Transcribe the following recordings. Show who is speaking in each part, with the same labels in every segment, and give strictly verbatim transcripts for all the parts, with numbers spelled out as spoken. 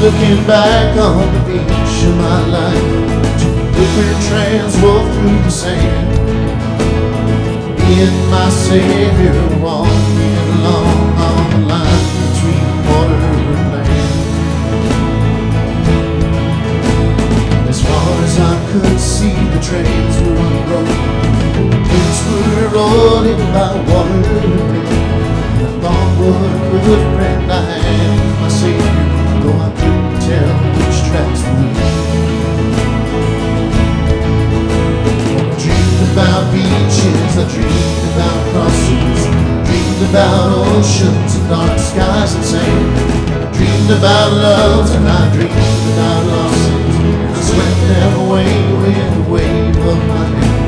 Speaker 1: Looking back on the beach of my life, two different trails wove through the sand. Me and my Savior walking along on the line between water and land. As far as I could see, the trails were unbroken. Kids were rolling by water and land. I thought what a good friend I had with my Savior, though I couldn't tell which tracks were leading. I dreamed about beaches, I dreamed about crossings, dreamed about oceans and dark skies and sand. I dreamed about loves and I dreamed about losses, and I swept them away with a wave of my hand.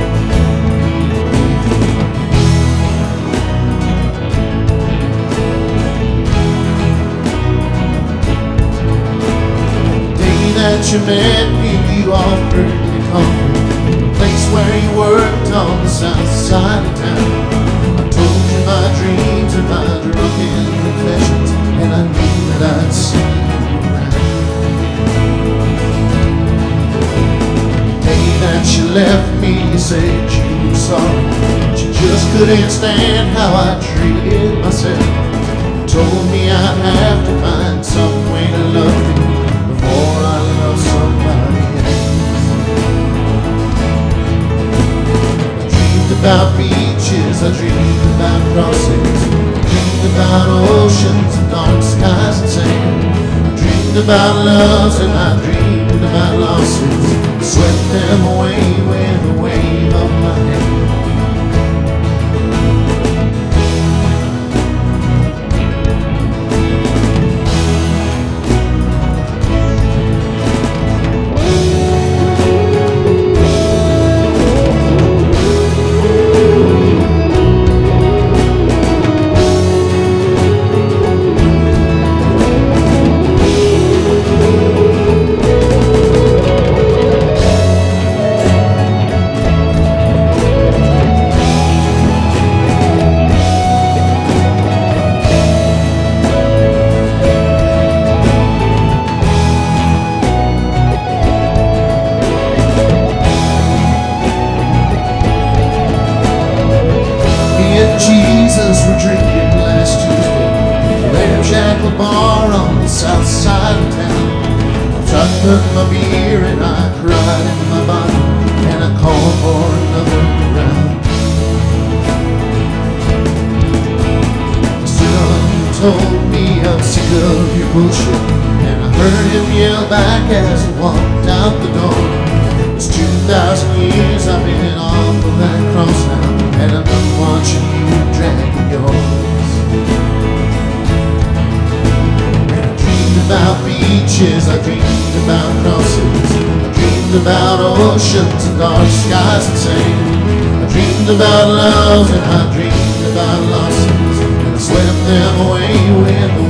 Speaker 1: That you met me, you offered me comfort, a place where you worked on the south side of town. I told you my dreams and my drunken confessions, and I knew that I'd see you around. The day that you left me, you said you were sorry, but you just couldn't stand how I treated myself. You told me I'd have to find some way to love you before I love somebody else. I dreamed about beaches, I dreamed about crossings, I dreamed about oceans and dark skies and sand. I dreamed about loves and I dreamed about losses, swept them away with a wave of my hand. Jesus were drinking last Tuesday at the ramshackle bar on the south side of town. I took my beer and I cried in my bottle, and I called for another round. Son told me I'm sick of your bullshit, and I heard him yell back as he walked out the door. It's two thousand years I've been off of that cross now, and I'm not watching you dragging yours. And I dreamed about beaches, I dreamed about crosses, I dreamed about oceans and dark skies and sand. I dreamed about love and I dreamed about losses, and I swept them away with